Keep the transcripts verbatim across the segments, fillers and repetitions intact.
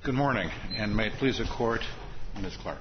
Good morning, and may it please the Court, Miz Clark.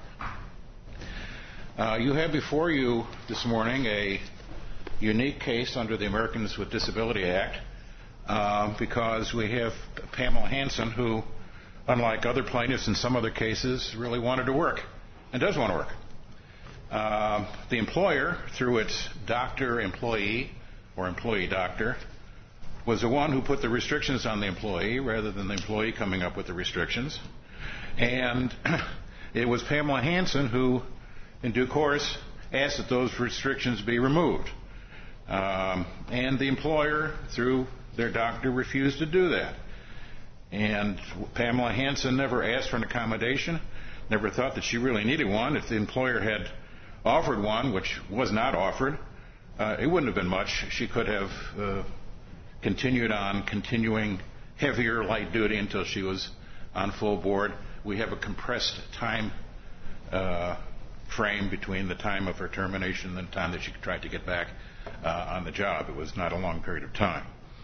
Uh, you have before you this morning a unique case under the Americans with Disability Act uh, because we have Pamela Hanson who, unlike other plaintiffs in some other cases, really wanted to work and does want to work. Uh, the employer, through its doctor-employee or employee-doctor, was the one who put the restrictions on the employee rather than the employee coming up with the restrictions. And it was Pamela Hanson who, in due course, asked that those restrictions be removed. Um, and the employer, through their doctor, refused to do that. And Pamela Hanson never asked for an accommodation, never thought that she really needed one. If the employer had offered one, which was not offered, uh, it wouldn't have been much. She could have uh, continued on continuing heavier light duty until she was on full board. We have a compressed time uh, frame between the time of her termination and the time that she tried to get back uh, on the job. It was not a long period of time.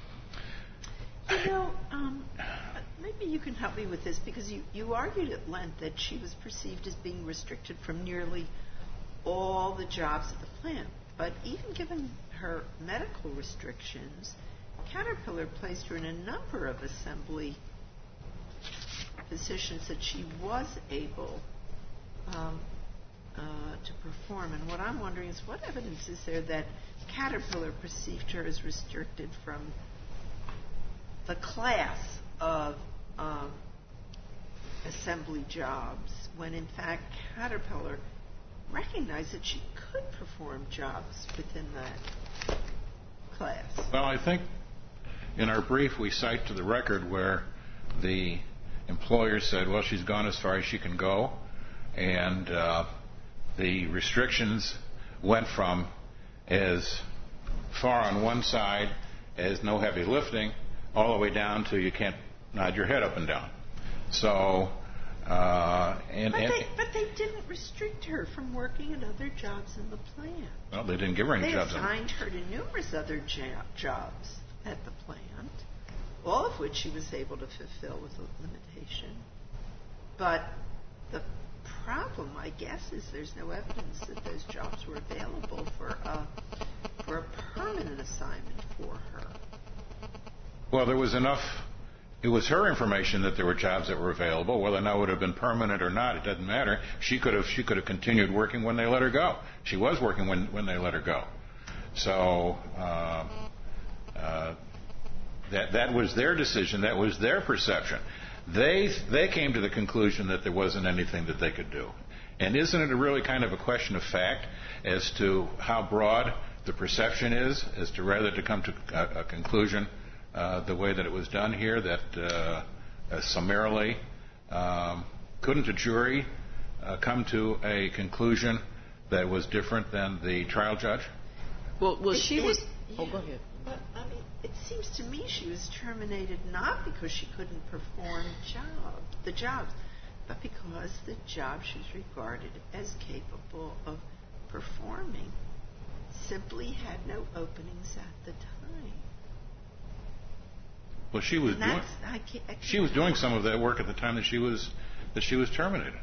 You know, um, maybe you can help me with this, because you, you argued at length that she was perceived as being restricted from nearly all the jobs at the plant. But even given her medical restrictions, Caterpillar placed her in a number of assembly positions that she was able um, uh, to perform. And what I'm wondering is, what evidence is there that Caterpillar perceived her as restricted from the class of um, assembly jobs, when in fact Caterpillar recognized that she could perform jobs within that class? Well, I think in our brief we cite to the record where the employer said, well, she's gone as far as she can go, and uh, the restrictions went from as far on one side as no heavy lifting all the way down to you can't nod your head up and down. So, uh, and, but, and they, but they didn't restrict her from working at other jobs in the plant. Well, they didn't give her any they jobs. They assigned her to numerous other jo- jobs at the plant, all of which she was able to fulfill with a limitation. But the problem, I guess, is there's no evidence that those jobs were available for a, for a permanent assignment for her. Well, there was enough. It was her information that there were jobs that were available. Whether or not it would have been permanent or not, it doesn't matter. She could have she could have continued working when they let her go. She was working when, when they let her go. So uh, uh, that that was their decision. That was their perception. They they came to the conclusion that there wasn't anything that they could do. And isn't it a really kind of a question of fact as to how broad the perception is, as to rather to come to a, a conclusion Uh, the way that it was done here, that uh, uh, summarily, um, couldn't a jury uh, come to a conclusion that was different than the trial judge? Well, well, it, she it, was. Yeah, oh, go ahead. But I mean, it seems to me she was terminated not because she couldn't perform job, the jobs, but because the job she was regarded as capable of performing simply had no openings at the time. Well, she was doing, I can't, I can't she was doing some of that work at the time that she was that she was terminated.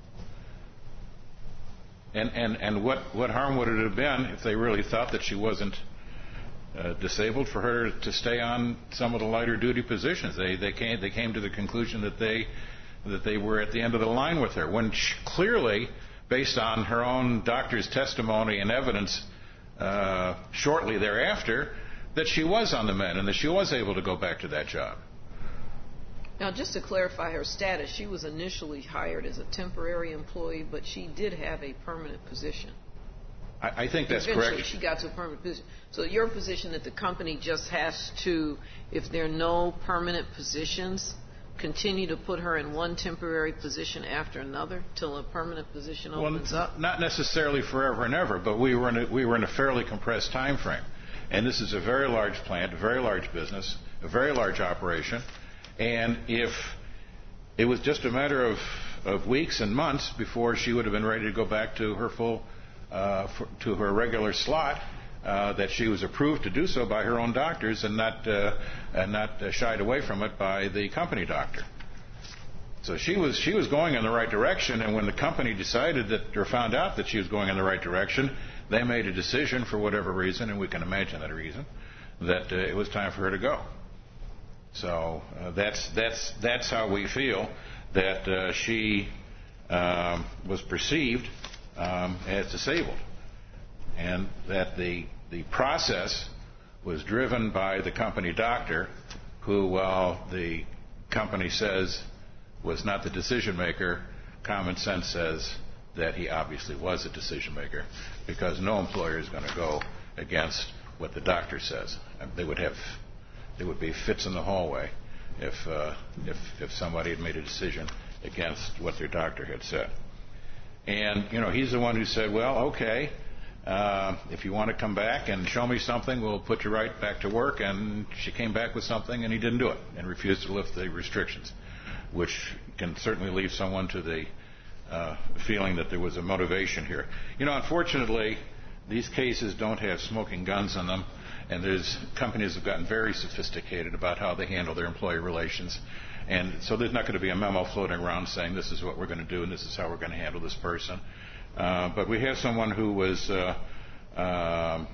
And and and what, what harm would it have been if they really thought that she wasn't uh, disabled for her to stay on some of the lighter duty positions? They they came they came to the conclusion that they that they were at the end of the line with her, when she, clearly, based on her own doctor's testimony and evidence uh, shortly thereafter, that she was on the mend and that she was able to go back to that job. Now, just to clarify her status, she was initially hired as a temporary employee, but she did have a permanent position. I, I think that's Eventually, correct. she got to a permanent position. So your position that the company just has to, if there are no permanent positions, continue to put her in one temporary position after another till a permanent position opens well, up? Not necessarily forever and ever, but we were in a, we were in a fairly compressed time frame. And this is a very large plant, a very large business, a very large operation. And if it was just a matter of, of weeks and months before she would have been ready to go back to her full, uh, for, to her regular slot, uh, that she was approved to do so by her own doctors and not uh, and not uh, shied away from it by the company doctor. So she was she was going in the right direction, and when the company decided that or found out that she was going in the right direction, they made a decision for whatever reason, and we can imagine that reason, that uh, it was time for her to go. So uh, that's that's that's how we feel that uh, she um, was perceived um, as disabled, and that the the process was driven by the company doctor, who, while the company says was not the decision maker, common sense says that he obviously was a decision maker, because no employer is going to go against what the doctor says. They would have, there would be fits in the hallway if uh, if if somebody had made a decision against what their doctor had said. And you know, he's the one who said, well, okay, uh, if you want to come back and show me something, we'll put you right back to work. And she came back with something, and he didn't do it, and refused to lift the restrictions, which can certainly leave someone to the uh, feeling that there was a motivation here. You know, unfortunately, these cases don't have smoking guns in them, and there's companies have gotten very sophisticated about how they handle their employee relations, and so there's not going to be a memo floating around saying this is what we're going to do and this is how we're going to handle this person. Uh, but we have someone who was uh, uh,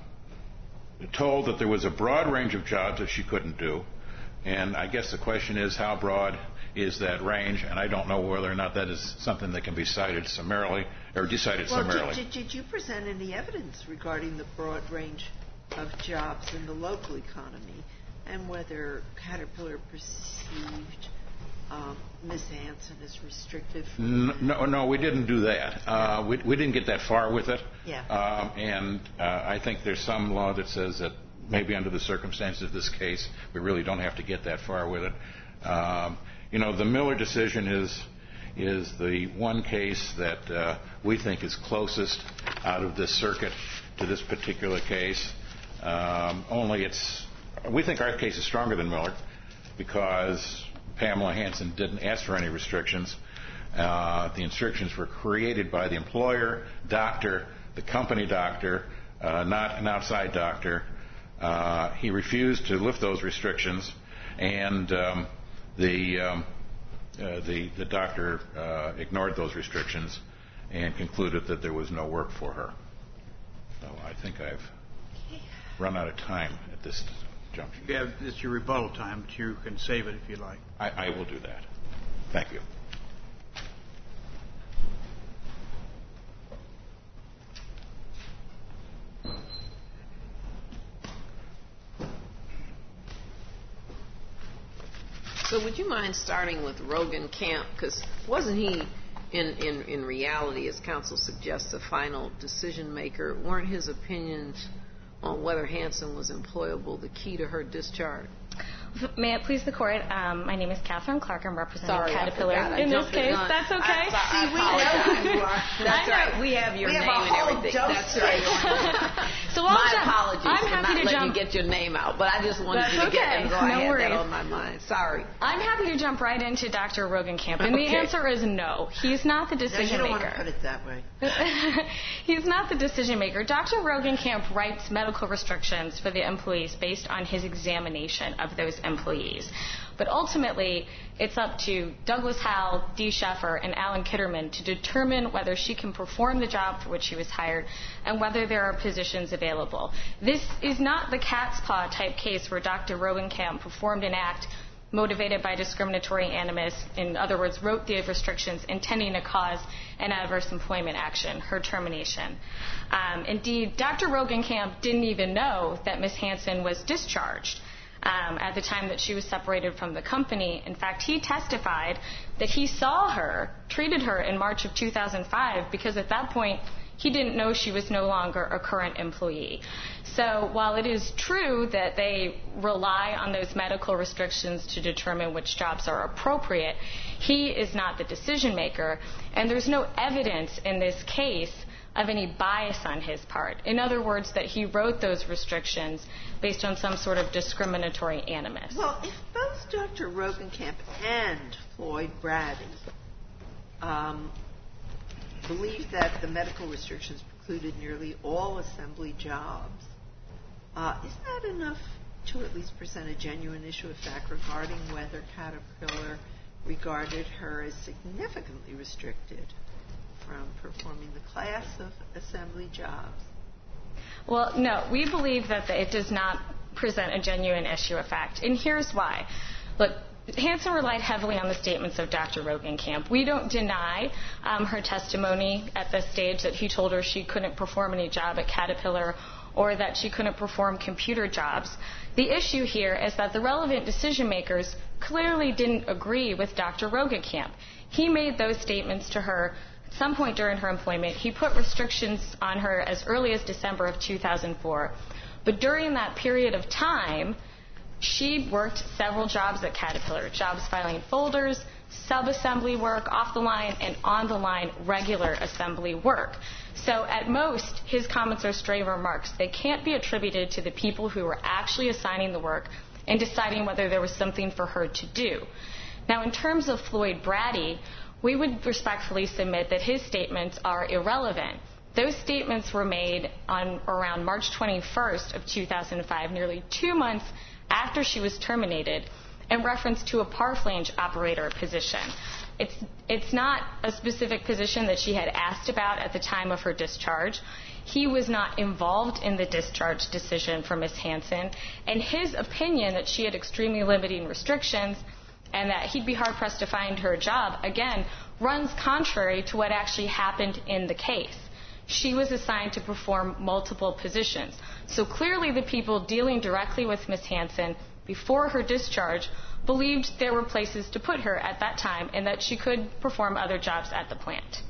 told that there was a broad range of jobs that she couldn't do, and I guess the question is, how broad is that range? And I don't know whether or not that is something that can be cited summarily or decided well, summarily. Did, did, did you present any evidence regarding the broad range of jobs in the local economy, and whether Caterpillar perceived um, Miz Hansen as restricted? No, no, no, we didn't do that. Uh, we, we didn't get that far with it. Yeah. Um, and uh, I think there's some law that says that maybe under the circumstances of this case, we really don't have to get that far with it. Um, you know, the Miller decision is is the one case that uh, we think is closest out of this circuit to this particular case. Um, only it's, we think our case is stronger than Miller, because Pamela Hansen didn't ask for any restrictions. Uh, the restrictions were created by the employer, doctor, the company doctor, uh, not an outside doctor. Uh, he refused to lift those restrictions, and um, the, um, uh, the the doctor uh, ignored those restrictions and concluded that there was no work for her. So I think I've run out of time at this juncture. You have, it's your rebuttal time, but you can save it if you like. I, I will do that. Thank you. So would you mind starting with Rogan Camp? Because wasn't he, in, in, in reality, as counsel suggests, the final decision maker? Weren't his opinions on whether Hansen was employable the key to her discharge? May it please the court, um, my name is Catherine Clark. I'm representing Sorry, Caterpillar in this case. That's okay. I, I apologize. You are. That's right. We have your we name have and everything. That's right. So my jump. apologies I'm for happy not to letting jump. you get your name out, but I just wanted That's you to okay. get and go. No I had worries. that on my mind. Sorry. I'm happy to jump right into Doctor Rogan Camp, and Okay. the answer is no. He's not the No, decision you don't maker. want to put it that way. He's not the decision maker. Doctor Rogan Camp writes medical restrictions for the employees based on his examination of those employees. But ultimately, it's up to Douglas Howell, Dee Sheffer, and Alan Kitterman to determine whether she can perform the job for which she was hired and whether there are positions available. This is not the cat's paw type case where Doctor Rogan Camp performed an act motivated by discriminatory animus, in other words, wrote the restrictions intending to cause an adverse employment action, her termination. Um, indeed, Doctor Rogan Camp didn't even know that Miz Hansen was discharged um, at the time that she was separated from the company. In fact, he testified that he saw her, treated her in March of two thousand five, because at that point, he didn't know she was no longer a current employee. So while it is true that they rely on those medical restrictions to determine which jobs are appropriate, he is not the decision maker, and there's no evidence in this case of any bias on his part. In other words, that he wrote those restrictions based on some sort of discriminatory animus. Well, if both Doctor Rogenkamp and Floyd Brady um, believe that the medical restrictions precluded nearly all assembly jobs, uh, is that enough to at least present a genuine issue of fact regarding whether Caterpillar regarded her as significantly restricted from performing the class of assembly jobs. Well, no, we believe that it does not present a genuine issue of fact, and here's why. Look, Hansen relied heavily on the statements of Doctor Rogenkamp. We don't deny um, her testimony at this stage that he told her she couldn't perform any job at Caterpillar or that she couldn't perform computer jobs. The issue here is that the relevant decision makers clearly didn't agree with Doctor Rogenkamp. He made those statements to her at some point during her employment. He put restrictions on her as early as December of two thousand four. But during that period of time, she worked several jobs at Caterpillar, jobs filing folders, sub-assembly work, off-the-line and on-the-line regular assembly work. So at most, his comments are stray remarks. They can't be attributed to the people who were actually assigning the work and deciding whether there was something for her to do. Now, in terms of Floyd Braddy, we would respectfully submit that his statements are irrelevant. Those statements were made on around March twenty-first of two thousand five, nearly two months after she was terminated, in reference to a par flange operator position. It's, it's not a specific position that she had asked about at the time of her discharge. He was not involved in the discharge decision for Miz Hansen, and his opinion that she had extremely limiting restrictions and that he'd be hard-pressed to find her a job, again, runs contrary to what actually happened in the case. She was assigned to perform multiple positions. So clearly the people dealing directly with Miz Hansen before her discharge believed there were places to put her at that time and that she could perform other jobs at the plant.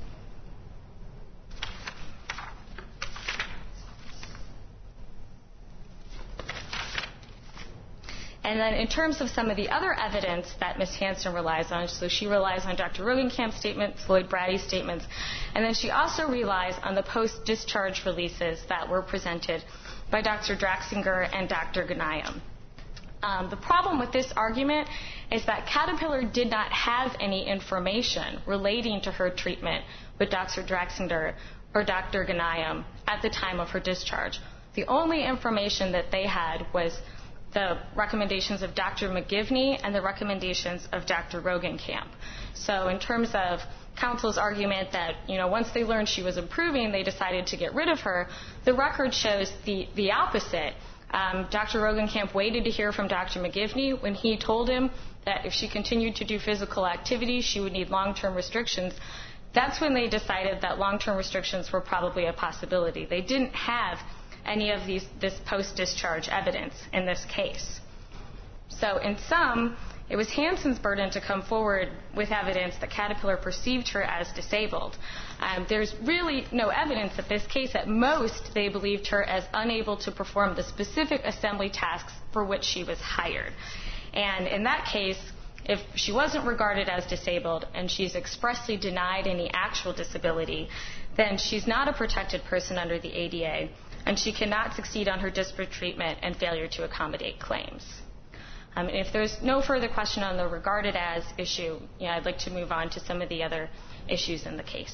And then in terms of some of the other evidence that Miz Hansen relies on, so she relies on Doctor Rogenkamp's statements, Floyd Braddy's statements, and then she also relies on the post-discharge releases that were presented by Doctor Draxinger and Doctor Ghanayem. Um, the problem with this argument is that Caterpillar did not have any information relating to her treatment with Doctor Draxinger or Doctor Ghanayem at the time of her discharge. The only information that they had was the recommendations of Doctor McGivney and the recommendations of Doctor Rogenkamp. So in terms of counsel's argument that, you know, once they learned she was improving, they decided to get rid of her, the record shows the, the opposite. Um, Doctor Rogenkamp waited to hear from Doctor McGivney when he told him that if she continued to do physical activity, she would need long-term restrictions. That's when they decided that long-term restrictions were probably a possibility. They didn't have any of these, this post-discharge evidence in this case. So in sum, it was Hansen's burden to come forward with evidence that Caterpillar perceived her as disabled. Um, there's really no evidence that this case, at most, they believed her as unable to perform the specific assembly tasks for which she was hired. And in that case, if she wasn't regarded as disabled and she's expressly denied any actual disability, then she's not a protected person under the A D A, and she cannot succeed on her disparate treatment and failure to accommodate claims. Um, and if there's no further question on the regarded as issue, you know, I'd like to move on to some of the other issues in the case.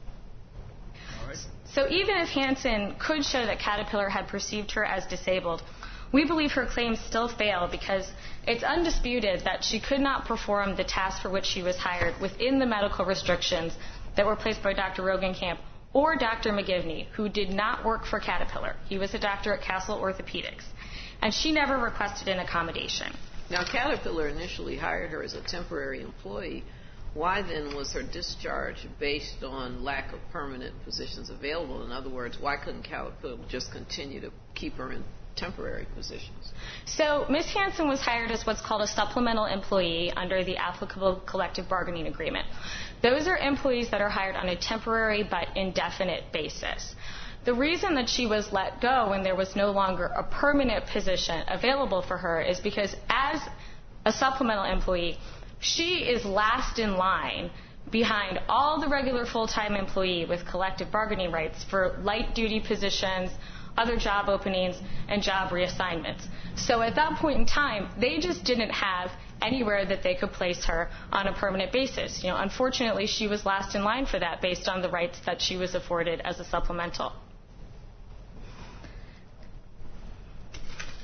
All right. So even if Hansen could show that Caterpillar had perceived her as disabled, we believe her claims still fail because it's undisputed that she could not perform the tasks for which she was hired within the medical restrictions that were placed by Doctor Rogenkamp or Doctor McGivney, who did not work for Caterpillar. He was a doctor at Castle Orthopedics, and she never requested an accommodation. Now, Caterpillar initially hired her as a temporary employee. Why then was her discharge based on lack of permanent positions available? In other words, why couldn't Caterpillar just continue to keep her in temporary positions? So Miz Hansen was hired as what's called a supplemental employee under the applicable collective bargaining agreement. Those are employees that are hired on a temporary but indefinite basis. The reason that she was let go when there was no longer a permanent position available for her is because as a supplemental employee, she is last in line behind all the regular full-time employee with collective bargaining rights for light-duty positions, other job openings, and job reassignments. So at that point in time, they just didn't have anywhere that they could place her on a permanent basis. You know, unfortunately, she was last in line for that based on the rights that she was afforded as a supplemental.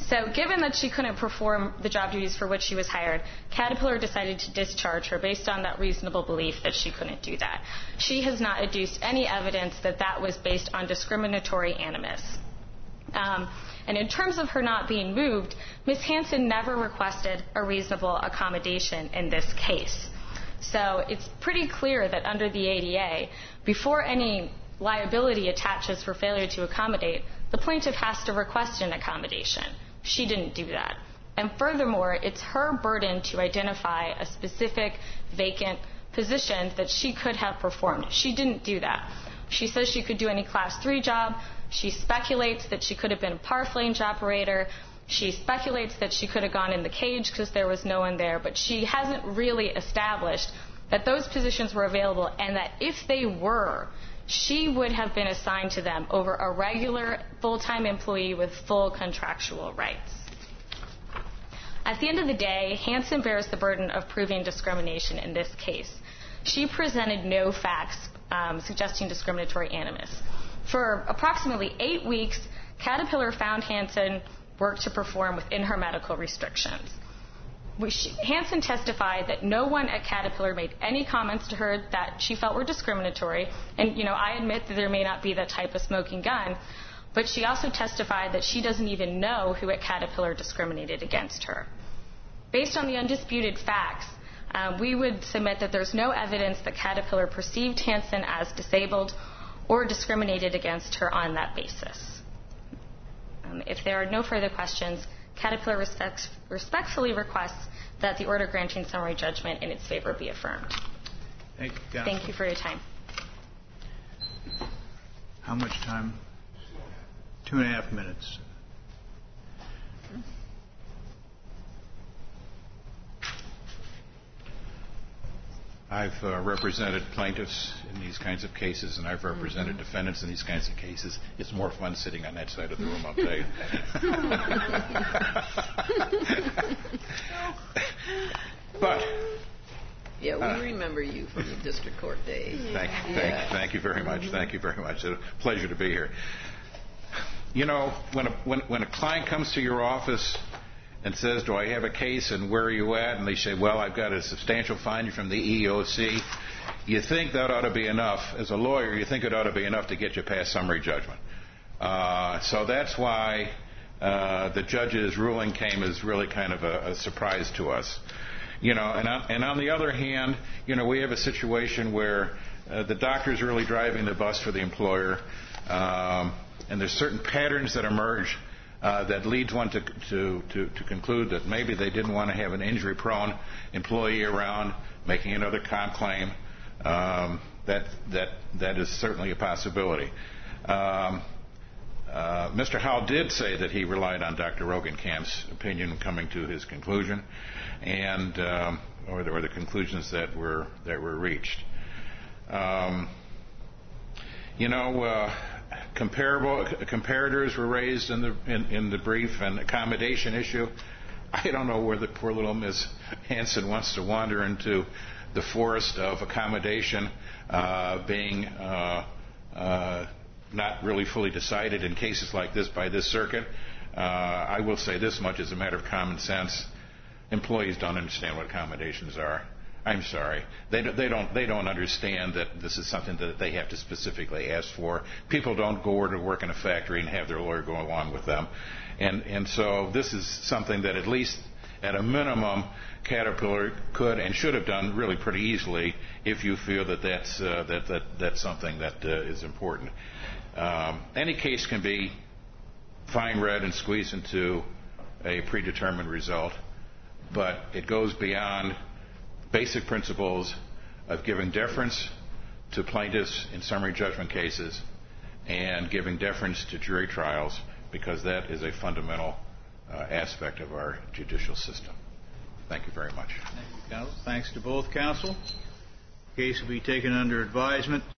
So given that she couldn't perform the job duties for which she was hired, Caterpillar decided to discharge her based on that reasonable belief that she couldn't do that. She has not adduced any evidence that that was based on discriminatory animus. Um, and in terms of her not being moved, Miz Hansen never requested a reasonable accommodation in this case. So it's pretty clear that under the A D A, before any liability attaches for failure to accommodate, the plaintiff has to request an accommodation. She didn't do that. And furthermore, it's her burden to identify a specific vacant position that she could have performed. She didn't do that. She says she could do any class three job. She speculates that she could have been a par flange operator. She speculates that she could have gone in the cage because there was no one there. But she hasn't really established that those positions were available and that if they were, she would have been assigned to them over a regular full-time employee with full contractual rights. At the end of the day, Hansen bears the burden of proving discrimination in this case. She presented no facts um, suggesting discriminatory animus. For approximately eight weeks, Caterpillar found Hansen work to perform within her medical restrictions. Hansen testified that no one at Caterpillar made any comments to her that she felt were discriminatory. And, you know, I admit that there may not be that type of smoking gun, but she also testified that she doesn't even know who at Caterpillar discriminated against her. Based on the undisputed facts, um, we would submit that there's no evidence that Caterpillar perceived Hansen as disabled or discriminated against her on that basis. Um, if there are no further questions, Caterpillar respects, respectfully requests that the order granting summary judgment in its favor be affirmed. Thank you, Counsel. Thank you for your time. How much time? Two and a half minutes. I've uh, represented plaintiffs in these kinds of cases, and I've represented mm-hmm. defendants in these kinds of cases. It's more fun sitting on that side of the room, I'll tell you. But yeah, we uh, remember you from the district court days. Thank, yeah. thank, thank you very much. Mm-hmm. Thank you very much. It's a pleasure to be here. You know, when a, when, when a client comes to your office and says, do I have a case and where are you at? And they say, well, I've got a substantial finding from the E E O C. You think that ought to be enough. As a lawyer, you think it ought to be enough to get you past summary judgment. Uh, so that's why uh, the judge's ruling came as really kind of a, a surprise to us. You know, and on, and on the other hand, you know, we have a situation where uh, the doctor's really driving the bus for the employer, um, and there's certain patterns that emerge Uh, that leads one to, to, to, to conclude that maybe they didn't want to have an injury-prone employee around making another comp claim. Um, that, that, that is certainly a possibility. Um, uh, Mister Howell did say that he relied on Doctor Rogenkamp's opinion coming to his conclusion, and um, or, the, or the conclusions that were that were reached. Um, you know. Uh, Comparable comparators were raised in the in, in the brief, and accommodation issue. I don't know where the poor little Miz Hansen wants to wander into the forest of accommodation uh, being uh, uh, not really fully decided in cases like this by this circuit. Uh, I will say this much as a matter of common sense: employees don't understand what accommodations are. I'm sorry. They, they don't they don't understand that this is something that they have to specifically ask for. People don't go to work in a factory and have their lawyer go along with them. And, and so this is something that at least at a minimum Caterpillar could and should have done really pretty easily if you feel that that's, uh, that, that, that's something that uh, is important. Um, any case can be fine-read and squeezed into a predetermined result, but it goes beyond basic principles of giving deference to plaintiffs in summary judgment cases and giving deference to jury trials, because that is a fundamental uh, aspect of our judicial system. Thank you very much. Thank you, counsel. Thanks to both counsel. The case will be taken under advisement.